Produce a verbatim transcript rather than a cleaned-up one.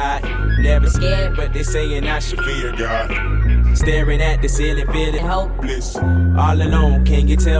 God. Never scared, but they saying I should fear God. Staring at the ceiling, feeling hopeless. All alone, can you tell